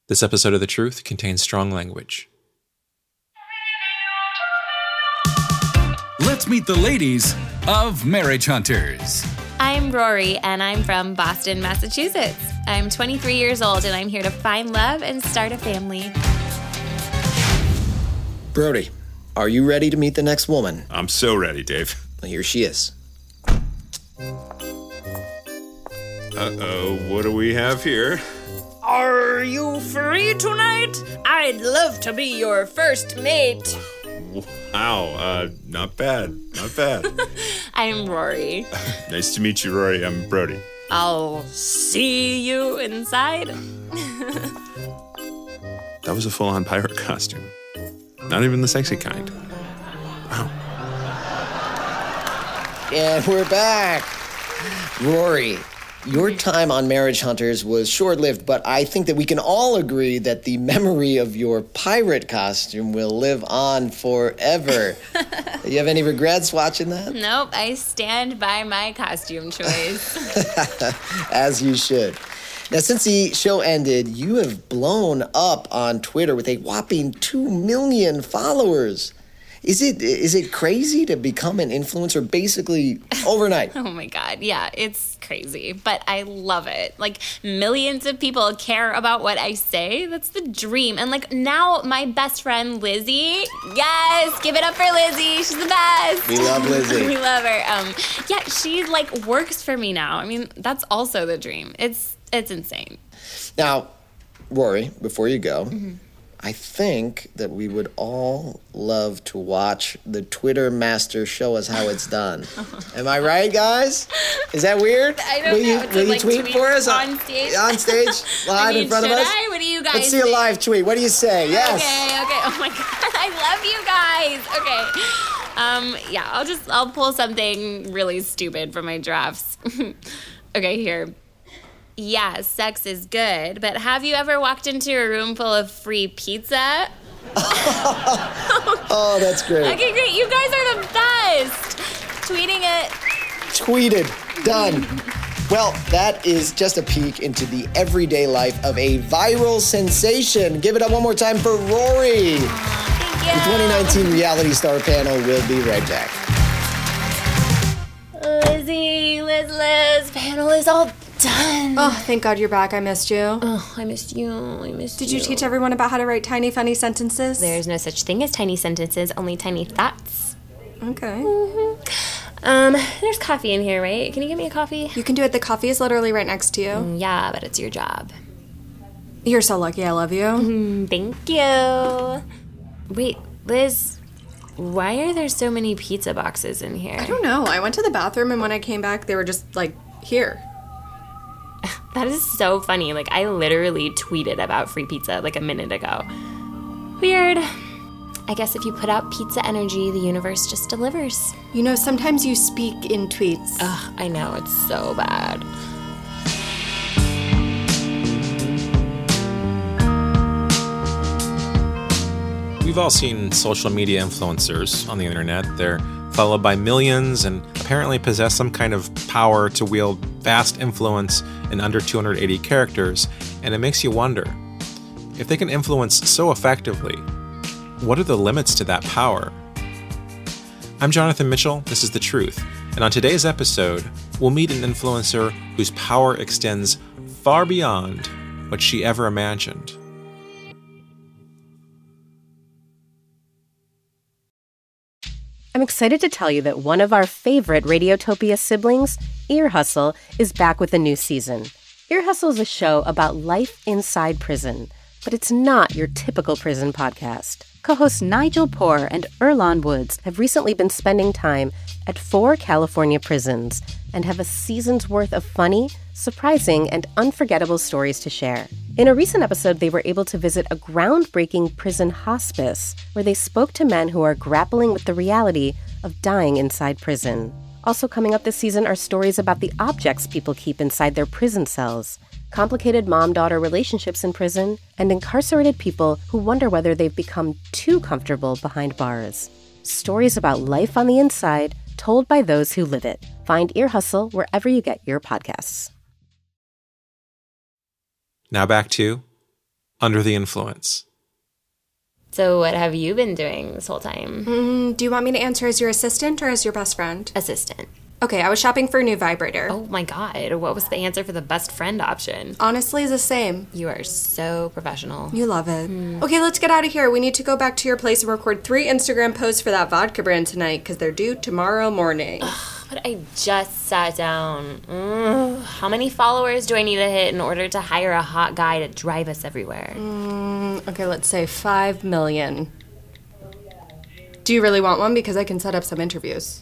This episode of The Truth contains strong language. Let's meet the ladies of Marriage Hunters. I'm Rory, and I'm from Boston, Massachusetts. I'm 23 years old, and I'm here to find love and start a family. Brody, are you ready to meet the next woman? I'm so ready, Dave. Well, here she is. Uh-oh, what do we have here? Are you free tonight? I'd love to be your first mate. Wow, not bad, not bad. I'm Rory. Nice to meet you, Rory. I'm Brody. I'll see you inside. That was a full-on pirate costume. Not even the sexy kind. Wow. And we're back. Rory, your time on Marriage Hunters was short-lived, but I think that we can all agree that the memory of your pirate costume will live on forever. You have any regrets watching that? Nope, I stand by my costume choice. As you should. Now, since the show ended, you have blown up on Twitter with a whopping 2 million followers. Is it crazy to become an influencer basically overnight? Oh my God, yeah, it's crazy, but I love it. Like, millions of people care about what I say. That's the dream. And like, now my best friend Lizzie, yes, give it up for Lizzie. She's the best. We love Lizzie. We love her. Yeah, she like works for me now. I mean, that's also the dream. It's insane. Now, Rory, before you go, I think that we would all love to watch the Twitter master show us how it's done. Am I right, guys? Is that weird? I don't know. Will you tweet for us? On stage? On stage? Live in front of us? What do you guys Let's see a live tweet. What do you say? Yes. Okay. Oh my God. I love you guys. Okay. Yeah, I'll pull something really stupid from my drafts. Okay, here. Yeah, sex is good, but have you ever walked into a room full of free pizza? Oh, that's great. Okay, great. You guys are the best. Tweeting it. Tweeted. Done. Well, that is just a peek into the everyday life of a viral sensation. Give it up one more time for Rory. Thank you. The 2019 Reality Star panel will be right back. Lizzie, Liz, panel is all done. Oh, thank God you're back. I missed you. Oh, I missed you. Did you teach everyone about how to write tiny, funny sentences? There's no such thing as tiny sentences, only tiny thoughts. Okay. There's coffee in here, right? Can you get me a coffee? You can do it. The coffee is literally right next to you. Yeah, but it's your job. You're so lucky. I love you. Thank you. Wait, Liz, why are there so many pizza boxes in here? I don't know. I went to the bathroom, and when I came back, they were just, like, here. That is so funny. Like, I literally tweeted about free pizza, like, a minute ago. Weird. I guess if you put out pizza energy, the universe just delivers. You know, sometimes you speak in tweets. Ugh, I know. It's so bad. We've all seen social media influencers on the internet. They're followed by millions and apparently possess some kind of power to wield vast influence in under 280 characters, and it makes you wonder, if they can influence so effectively, what are the limits to that power? I'm Jonathan Mitchell, this is The Truth, and on today's episode, we'll meet an influencer whose power extends far beyond what she ever imagined. I'm excited to tell you that one of our favorite Radiotopia siblings, Ear Hustle, is back with a new season. Ear Hustle is a show about life inside prison, but it's not your typical prison podcast. Co-hosts Nigel Poor and Earlonne Woods have recently been spending time at 4 California prisons and have a season's worth of funny, surprising, and unforgettable stories to share. In a recent episode, they were able to visit a groundbreaking prison hospice where they spoke to men who are grappling with the reality of dying inside prison. Also coming up this season are stories about the objects people keep inside their prison cells, complicated mom-daughter relationships in prison, and incarcerated people who wonder whether they've become too comfortable behind bars. Stories about life on the inside, told by those who live it. Find Ear Hustle wherever you get your podcasts. Now back to under the influence. So what have you been doing this whole time? Do you want me to answer as your assistant or as your best friend? Assistant. Okay, I was shopping for a new vibrator. Oh my god, what was the answer for the best friend option? Honestly, it's the same. You are so professional. You love it. Okay, let's get out of here. We need to go back to your place and record 3 Instagram posts for that vodka brand tonight because they're due tomorrow morning. But I just sat down. How many followers do I need to hit in order to hire a hot guy to drive us everywhere? Okay, let's say 5 million. Do you really want one? Because I can set up some interviews.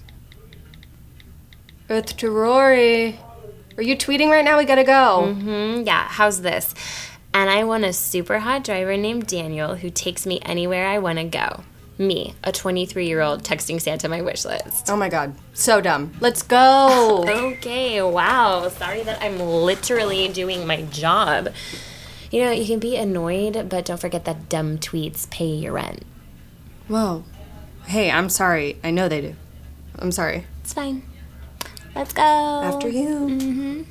It's to Rory. Are you tweeting right now? We gotta go. Yeah, how's this? And I want a super hot driver named Daniel who takes me anywhere I want to go. Me, a 23-year-old texting Santa my wish list. Oh my god, so dumb. Let's go. Okay, wow. Sorry that I'm literally doing my job. You know, you can be annoyed, but don't forget that dumb tweets pay your rent. Whoa. Hey, I'm sorry. I know they do. I'm sorry. It's fine. Let's go. After you.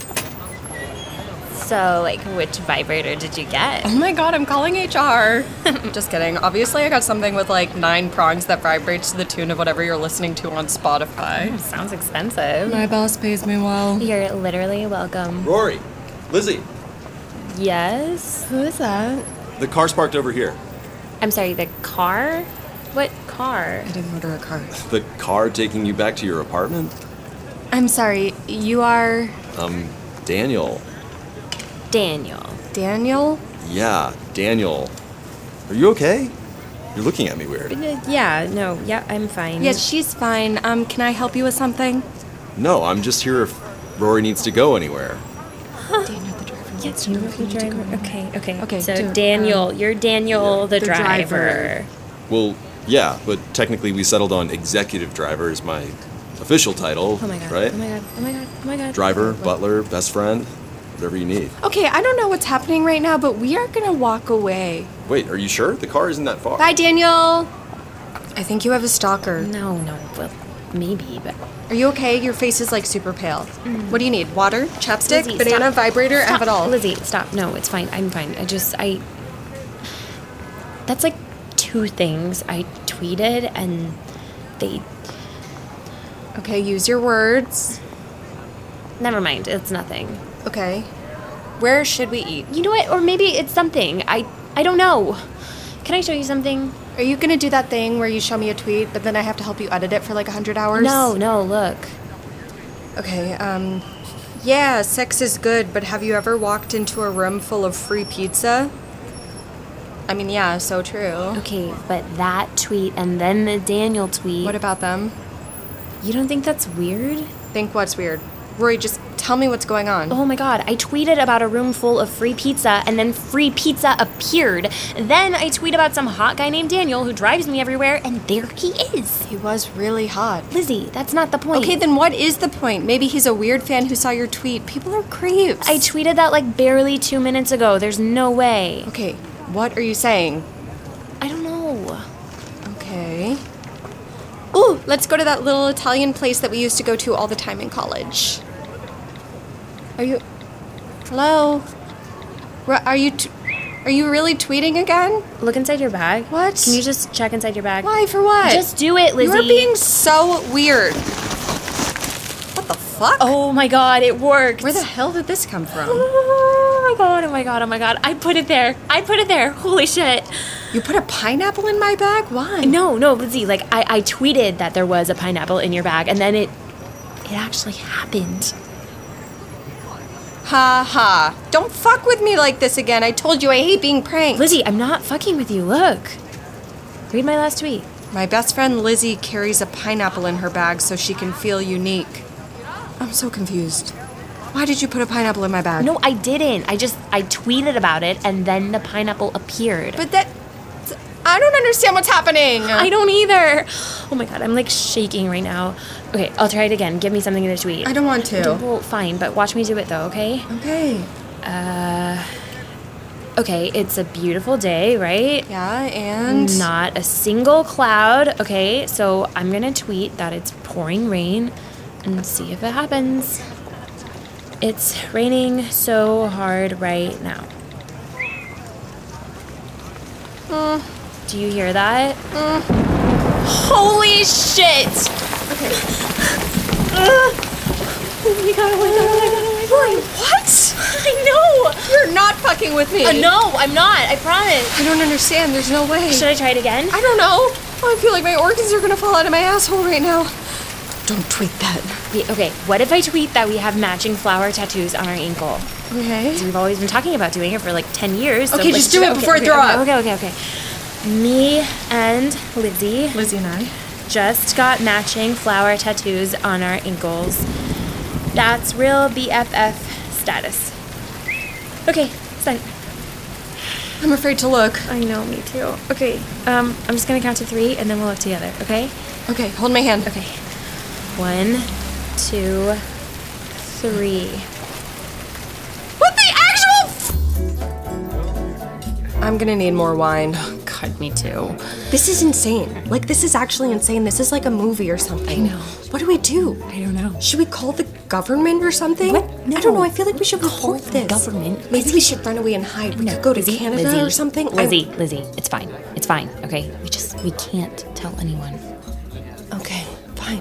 So, like, which vibrator did you get? Oh my god, I'm calling HR. Just kidding. Obviously, I got something with like 9 prongs that vibrates to the tune of whatever you're listening to on Spotify. Sounds expensive. My boss pays me well. You're literally welcome. Rory, Lizzie, Yes? Who is that? the car's parked over here. I'm sorry, the car? What car? I didn't order a car. The car taking you back to your apartment? I'm sorry, you are Daniel. Daniel. Daniel? Yeah, Daniel. Are you okay? You're looking at me weird. Yeah, I'm fine. Yes, she's fine. Can I help you with something? No, I'm just here if Rory needs to go anywhere. Daniel the driver. Yes, you the driver. Okay. Okay, So do it. Daniel, you're Daniel the driver. driver. Well, yeah, but technically we settled on executive driver as my official title, Oh my god. right? Oh my god. Driver, butler, best friend, whatever you need. Okay, I don't know what's happening right now, but we are gonna walk away. Wait, are you sure? The car isn't that far. Bye, Daniel! I think you have a stalker. No, well, maybe, but Are you okay? Your face is like super pale. What do you need? Water? Chapstick? Lizzie, banana? stop. Vibrator? I have it all. Lizzie, stop. No, it's fine. I'm fine. That's like 2 things I tweeted and they... Okay, use your words. Never mind. It's nothing. Okay. Where should we eat? You know what? Or maybe it's something. I don't know. Can I show you something? Are you gonna do that thing where you show me a tweet, but then I have to help you edit it for like 100 hours? No, look. Okay, yeah, sex is good, but have you ever walked into a room full of free pizza? I mean, yeah, so true. Okay, but that tweet and then the Daniel tweet. What about them? You don't think that's weird? Think what's weird? Rory, just tell me what's going on. Oh my god, I tweeted about a room full of free pizza and then free pizza appeared. Then I tweet about some hot guy named Daniel who drives me everywhere and there he is. He was really hot. Lizzie, that's not the point. Okay, then what is the point? Maybe he's a weird fan who saw your tweet. People are creeps. I tweeted that like barely 2 minutes ago. There's no way. Okay, what are you saying? I don't know. Okay. Ooh, let's go to that little Italian place that we used to go to all the time in college. Are you... Hello? Are you really tweeting again? Look inside your bag. What? Can you just check inside your bag? Why? For what? Just do it, Lizzie. You're being so weird. What the fuck? Oh my god, it worked. Where the hell did this come from? Oh my god. I put it there. Holy shit. You put a pineapple in my bag? Why? No, Lizzie, like I tweeted that there was a pineapple in your bag and then it actually happened. Ha ha. Don't fuck with me like this again. I told you I hate being pranked. Lizzie, I'm not fucking with you. Look. Read my last tweet. My best friend Lizzie carries a pineapple in her bag so she can feel unique. I'm so confused. Why did you put a pineapple in my bag? No, I didn't. I tweeted about it and then the pineapple appeared. But I don't understand what's happening. I don't either. Oh my god, I'm like shaking right now. Okay, I'll try it again. Give me something to tweet. I don't want to. Well, fine, but watch me do it though, okay? Okay. Okay, it's a beautiful day, right? Yeah, and? Not a single cloud. Okay, so I'm gonna tweet that it's pouring rain and see if it happens. It's raining so hard right now. Do you hear that? Holy shit! Okay. Oh my god. Rory, what? I know! You're not fucking with me. No, I'm not. I promise. I don't understand. There's no way. Should I try it again? I don't know. Oh, I feel like my organs are gonna fall out of my asshole right now. Don't tweet that. Okay, what if I tweet that we have matching flower tattoos on our ankle? Okay. So we've always been talking about doing it for like 10 years. Okay, just do it before I throw up. Okay. Me and Lizzie Lizzie and I. just got matching flower tattoos on our ankles. That's real BFF status. Okay, sent. I'm afraid to look. I know, me too. Okay, I'm just gonna count to 3 and then we'll look together, okay? Okay, hold my hand. Okay. 1, 2, 3. What the actual I'm gonna need more wine. God, me too. This is insane. Like, this is actually insane. This is like a movie or something. I know. What do we do? I don't know. Should we call the government or something? What? No. I don't know. I feel like we should report the this. government. Maybe we should run away and hide. We could go to Canada or something. Lizzie, it's fine. It's fine, okay? We can't tell anyone. Okay, fine.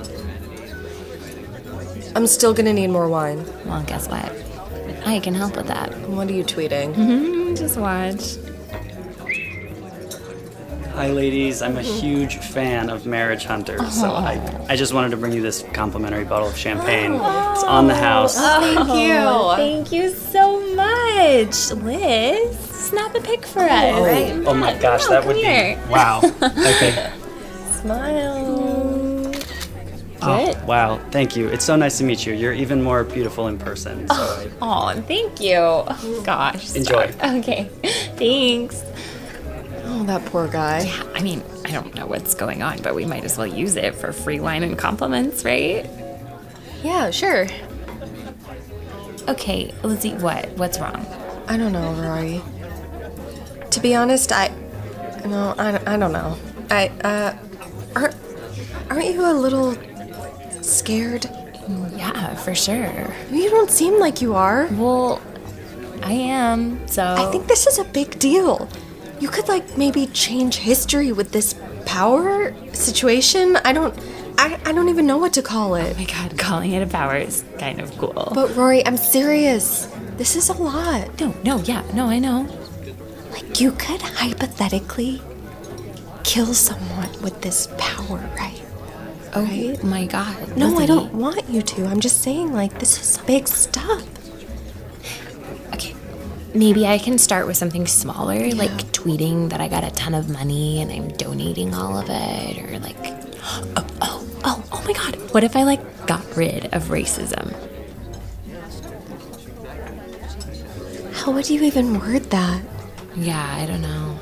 I'm still gonna need more wine. Well, guess what? I can help with that. What are you tweeting? Just watch. Hi, ladies. I'm a huge fan of Marriage Hunters, so I just wanted to bring you this complimentary bottle of champagne. It's on the house. Thank you. Thank you so much. Liz, snap a pic for us. Oh my gosh, that come would here. be... Wow. Okay. Smile. Oh, wow. Thank you. It's so nice to meet you. You're even more beautiful in person. So Oh, thank you. Gosh. Enjoy. Sorry. Okay. Thanks. Oh, that poor guy. I mean, I don't know what's going on, but we might as well use it for free wine and compliments, right? Yeah, sure. Okay, Lizzie, what's wrong? I don't know, Rory. To be honest, I don't know. Aren't you a little scared? Yeah, for sure. You don't seem like you are. Well, I am, so... I think this is a big deal. You could, like, maybe change history with this power situation. I don't even know what to call it. Oh my god, calling it a power is kind of cool. But Rory, I'm serious. This is a lot. No, I know. Like, you could hypothetically kill someone with this power, right? Oh Right? my god. No, Lizzie. I don't want you to. I'm just saying, like, this is big stuff. Okay, maybe I can start with something smaller, like tweeting that I got a ton of money and I'm donating all of it, or like, oh my god, what if I like got rid of racism? How would you even word that? Yeah, I don't know.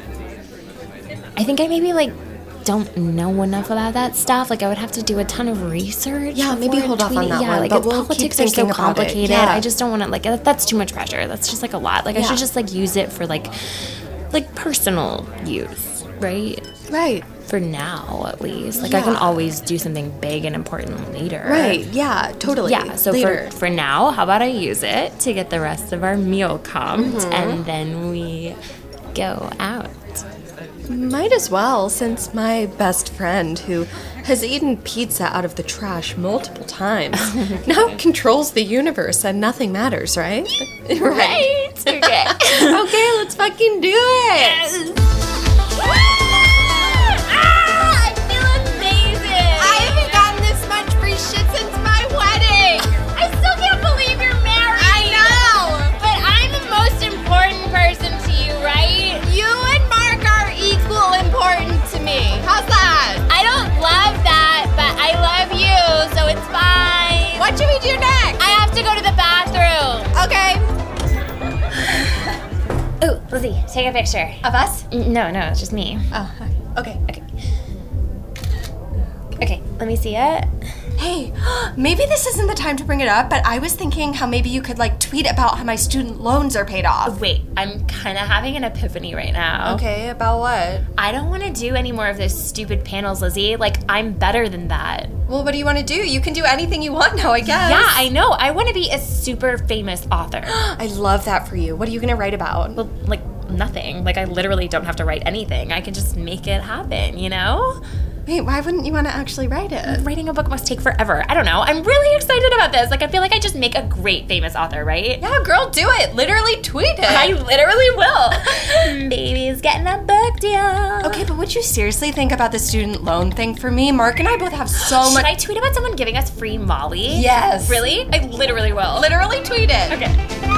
I think I maybe like don't know enough about that stuff. Like I would have to do a ton of research. Yeah, maybe before hold off on tweeting. that yeah, one, like but we'll politics keep are so thinking about it. complicated. Yeah. I just don't want to like that's too much pressure. That's just like a lot. Like I Yeah. should just like use it for like personal use, right? Right. For now, at least. Like I can always do something big and important later. Right. Yeah, totally. Yeah, so later. for now, how about I use it to get the rest of our meal comped and then we go out. Might as well, since my best friend, who has eaten pizza out of the trash multiple times, now controls the universe and nothing matters, right? Right. Okay. Okay, let's fucking do it! I feel amazing. I haven't gotten this much free shit since my wedding! I still can't believe you're married. I know! But I'm the most important person to you, right? You and Mark are equal important to me. How's that? I don't love that, but I love you, so it's fine. What should we do next? I have to go to the bathroom. Okay. Oh, Lizzie, take a picture. Of us? No, it's just me. Oh, okay. Okay, let me see it. Hey, maybe this isn't the time to bring it up, but I was thinking how maybe you could, like, tweet about how my student loans are paid off. Wait, I'm kind of having an epiphany right now. Okay, about what? I don't want to do any more of those stupid panels, Lizzie. Like, I'm better than that. Well, what do you want to do? You can do anything you want now, I guess. Yeah, I know. I want to be a super famous author. I love that for you. What are you going to write about? Well, like nothing. Like, I literally don't have to write anything. I can just make it happen, you know? Wait, why wouldn't you want to actually write it? Writing a book must take forever. I don't know. I'm really excited about this. Like, I feel like I just make a great famous author, right? Yeah, girl, do it. Literally tweet it. I literally will. Baby's getting a book deal. Okay, but would you seriously think about the student loan thing for me? Mark and I both have so much... Should I tweet about someone giving us free Molly? Yes. Really? I literally will. Literally tweet it. Okay.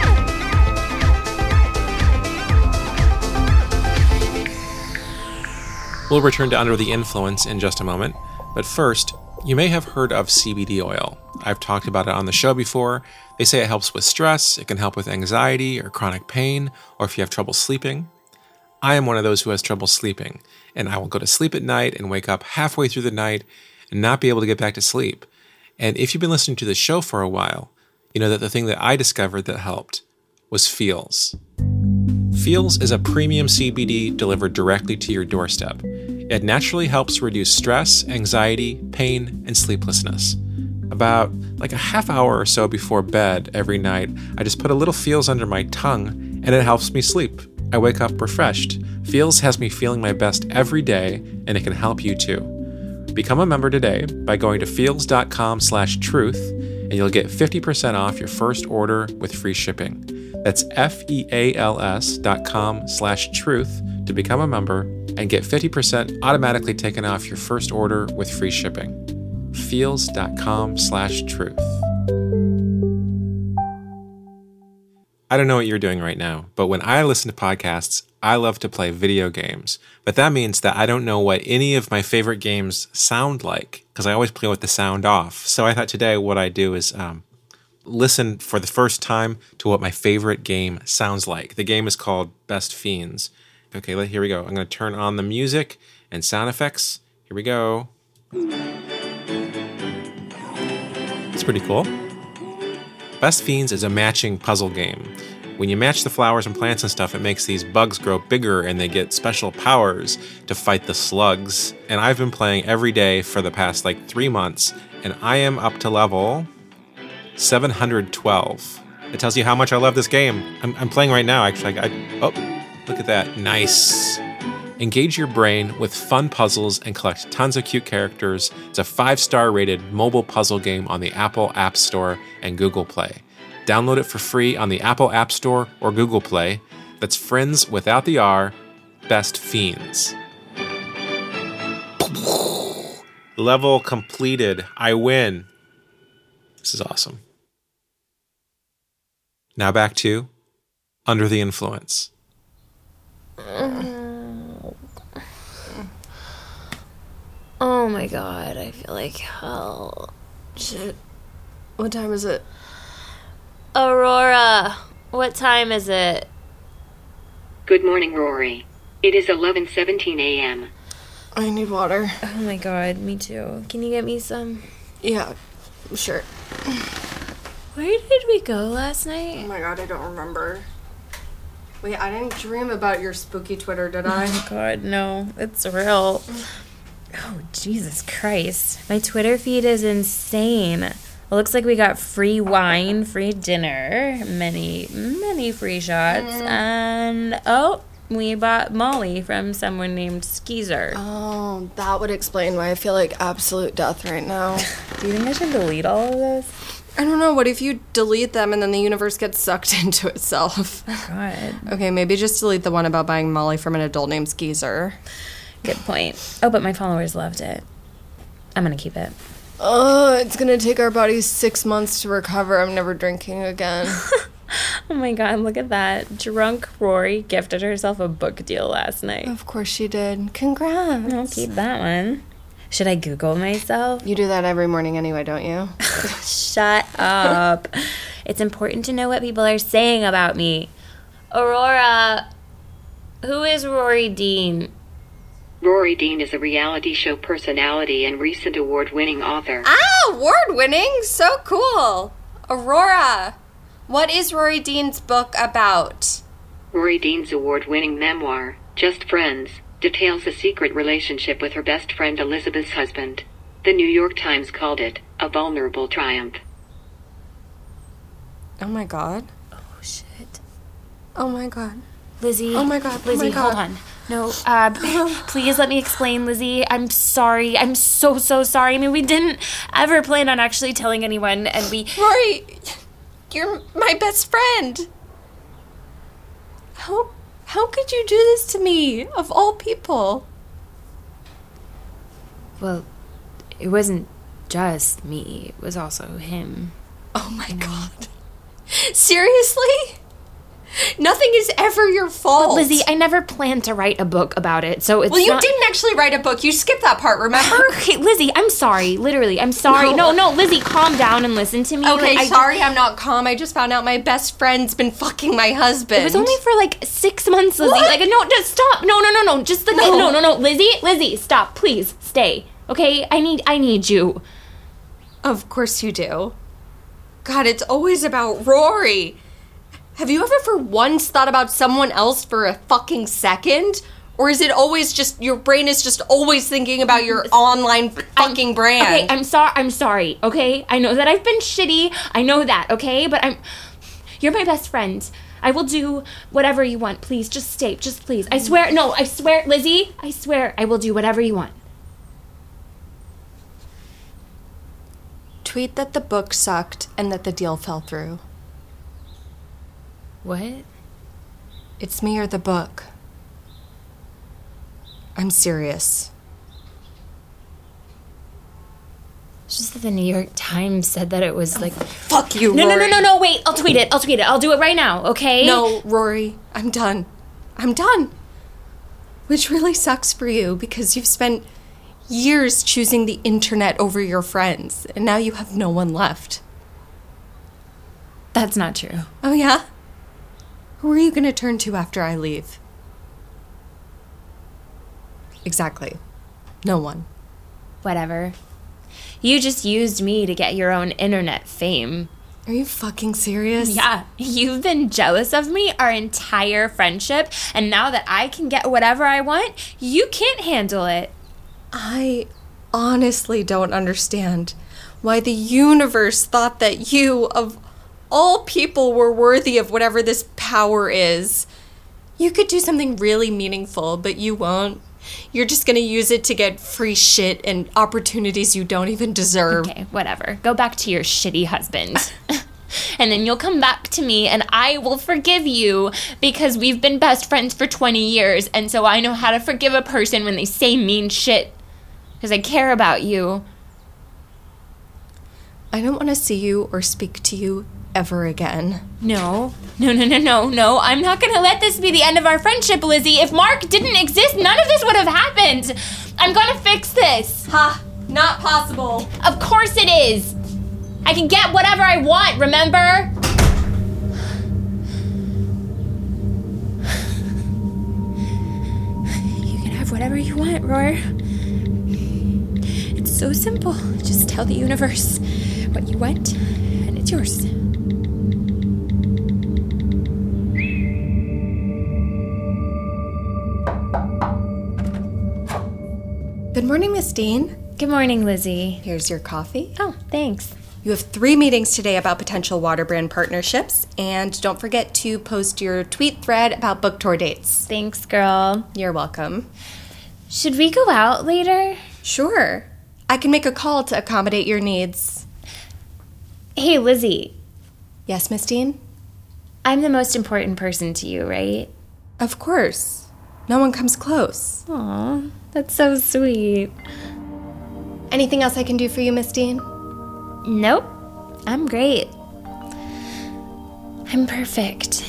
We'll return to Under the Influence in just a moment, but first, you may have heard of CBD oil. I've talked about it on the show before. They say it helps with stress, it can help with anxiety or chronic pain, or if you have trouble sleeping. I am one of those who has trouble sleeping, and I will go to sleep at night and wake up halfway through the night and not be able to get back to sleep. And if you've been listening to the show for a while, you know that the thing that I discovered that helped was Feals. Feals is a premium CBD delivered directly to your doorstep. It naturally helps reduce stress, anxiety, pain, and sleeplessness. About like a half hour or so before bed every night, I just put a little Feals under my tongue and it helps me sleep. I wake up refreshed. Feals has me feeling my best every day, and it can help you too. Become a member today by going to feals.com/truth, and you'll get 50% off your first order with free shipping. That's feals.com/truth to become a member and get 50% automatically taken off your first order with free shipping. Feals.com/truth. I don't know what you're doing right now, but when I listen to podcasts, I love to play video games. But that means that I don't know what any of my favorite games sound like, because I always play with the sound off. So I thought today what I'd do is listen for the first time to what my favorite game sounds like. The game is called Best Fiends. Okay, here we go. I'm going to turn on the music and sound effects. Here we go. It's pretty cool. Best Fiends is a matching puzzle game. When you match the flowers and plants and stuff, it makes these bugs grow bigger and they get special powers to fight the slugs. And I've been playing every day for the past 3 months, and I am up to level 712. It tells you how much I love this game. I'm playing right now, actually. Oh, look at that. Nice. Engage your brain with fun puzzles and collect tons of cute characters. It's a 5-star rated mobile puzzle game on the Apple App Store and Google Play. Download it for free on the Apple App Store or Google Play. That's Friends without the R, Best Fiends. Level completed. I win. This is awesome. Now back to Under the Influence. Oh my god, I feel like hell. Shit. What time is it? Aurora, what time is it? Good morning, Rory. It is 11:17 a.m. I need water. Oh my god, me too. Can you get me some? Yeah, sure. Where did we go last night? Oh my god, I don't remember. Wait, I didn't dream about your spooky Twitter, did I? Oh god, no. It's real. Oh, Jesus Christ. My Twitter feed is insane. It looks like we got free wine, free dinner, many free shots, and we bought Molly from someone named Skeezer. Oh, that would explain why I feel like absolute death right now. Do you think I should delete all of this? I don't know. What if you delete them and then the universe gets sucked into itself? God. Okay, maybe just delete the one about buying Molly from an adult named Skeezer. Good point. Oh, but my followers loved it. I'm gonna keep it. Oh, it's gonna take our bodies 6 months to recover. I'm never drinking again. Oh my god, look at that. Drunk Rory gifted herself a book deal last night. Of course she did. Congrats. I'll keep that one. Should I Google myself? You do that every morning anyway, don't you? Shut up. It's important to know what people are saying about me. Aurora, who is Rory Dean? Rory Dean is a reality show personality and recent award-winning author. Ah, award-winning? So cool. Aurora, what is Rory Dean's book about? Rory Dean's award-winning memoir, Just Friends, details a secret relationship with her best friend Elizabeth's husband. The New York Times called it a vulnerable triumph. Oh my god. Oh shit. Oh my god. Lizzie. Oh my God. Lizzie, hold on. No, please let me explain, Lizzie. I'm sorry. I'm so sorry. I mean, we didn't ever plan on actually telling anyone, and we... Rory, you're my best friend. How could you do this to me, of all people? Well, it wasn't just me. It was also him. Oh my God. Seriously? Nothing is ever your fault. But Lizzie, I never planned to write a book about it, so it's Well, you didn't actually write a book. You skipped that part, remember? Okay, Lizzie, I'm sorry. Literally, I'm sorry. No, Lizzie, calm down and listen to me. Okay, sorry, I'm not calm. I just found out my best friend's been fucking my husband. It was only for like 6 months, Lizzie. What? Like, no, just stop. No. Just the no. Lizzie, stop. Please, stay. Okay? I need you. Of course you do. God, it's always about Rory. Have you ever for once thought about someone else for a fucking second? Or is it always just, your brain is just always thinking about your online fucking brand? Okay, I'm sorry, okay? I know that I've been shitty. I know that, okay? But you're my best friend. I will do whatever you want. Please, just stay. Just please. I swear, Lizzie, I swear I will do whatever you want. Tweet that the book sucked and that the deal fell through. What? It's me or the book. I'm serious. It's just that the New York Times said that it was like... Fuck you, No, Rory. no, wait. I'll tweet it. I'll do it right now, okay? No, Rory, I'm done. Which really sucks for you because you've spent years choosing the internet over your friends, and now you have no one left. That's not true. Oh, yeah? Who are you going to turn to after I leave? Exactly. No one. Whatever. You just used me to get your own internet fame. Are you fucking serious? Yeah. You've been jealous of me our entire friendship, and now that I can get whatever I want, you can't handle it. I honestly don't understand why the universe thought that you, of all people, were worthy of whatever this power is. You could do something really meaningful, but you won't. You're just gonna use it to get free shit and opportunities you don't even deserve. Okay, whatever. Go back to your shitty husband. And then you'll come back to me and I will forgive you because we've been best friends for 20 years, and so I know how to forgive a person when they say mean shit. Because I care about you. I don't want to see you or speak to you ever again. No. I'm not going to let this be the end of our friendship, Lizzie. If Mark didn't exist, none of this would have happened. I'm going to fix this. Ha! Not possible. Of course it is. I can get whatever I want, remember? You can have whatever you want, Roar. It's so simple. Just tell the universe what you want, and it's yours. Good morning, Miss Dean. Good morning, Lizzie. Here's your coffee. Oh, thanks. You have 3 meetings today about potential water brand partnerships, and don't forget to post your tweet thread about book tour dates. Thanks, girl. You're welcome. Should we go out later? Sure. I can make a call to accommodate your needs. Hey, Lizzie. Yes, Miss Dean? I'm the most important person to you, right? Of course. No one comes close. Aw, that's so sweet. Anything else I can do for you, Miss Dean? Nope. I'm great. I'm perfect.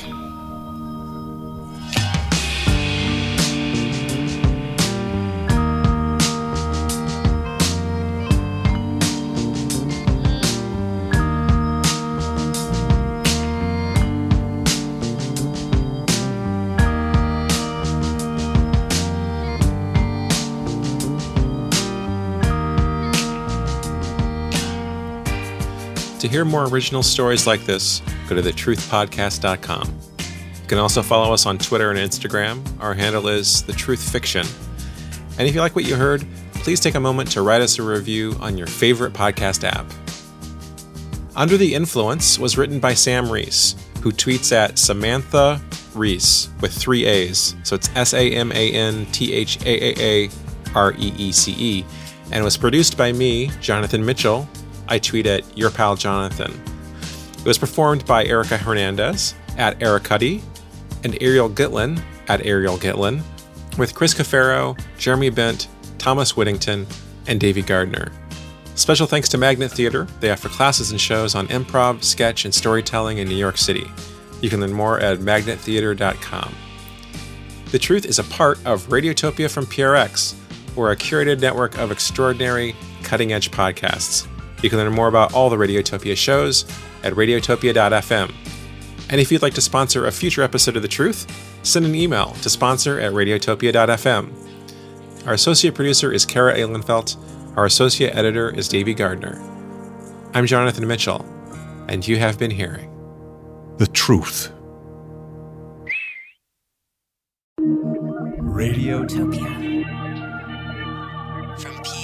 To hear more original stories like this, go to thetruthpodcast.com. You can also follow us on Twitter and Instagram. Our handle is thetruthfiction. And if you like what you heard, please take a moment to write us a review on your favorite podcast app. Under the Influence was written by Sam Reese, who tweets at Samantha Reese with 3 A's. So it's SAMANTHAAAREECE. And was produced by me, Jonathan Mitchell. I tweet at Your Pal Jonathan. It was performed by Erica Hernandez at Ericuddy and Ariel Gitlin at Ariel Gitlin, with Chris Cafaro, Jeremy Bent, Thomas Whittington, and Davey Gardner. Special thanks to Magnet Theater. They offer classes and shows on improv, sketch, and storytelling in New York City. You can learn more at magnettheater.com. The Truth is a part of Radiotopia from PRX. We're a curated network of extraordinary, cutting-edge podcasts. You can learn more about all the Radiotopia shows at radiotopia.fm. And if you'd like to sponsor a future episode of The Truth, send an email to sponsor@radiotopia.fm. Our associate producer is Kara Ehlenfelt. Our associate editor is Davey Gardner. I'm Jonathan Mitchell, and you have been hearing The Truth. Radiotopia from PRX.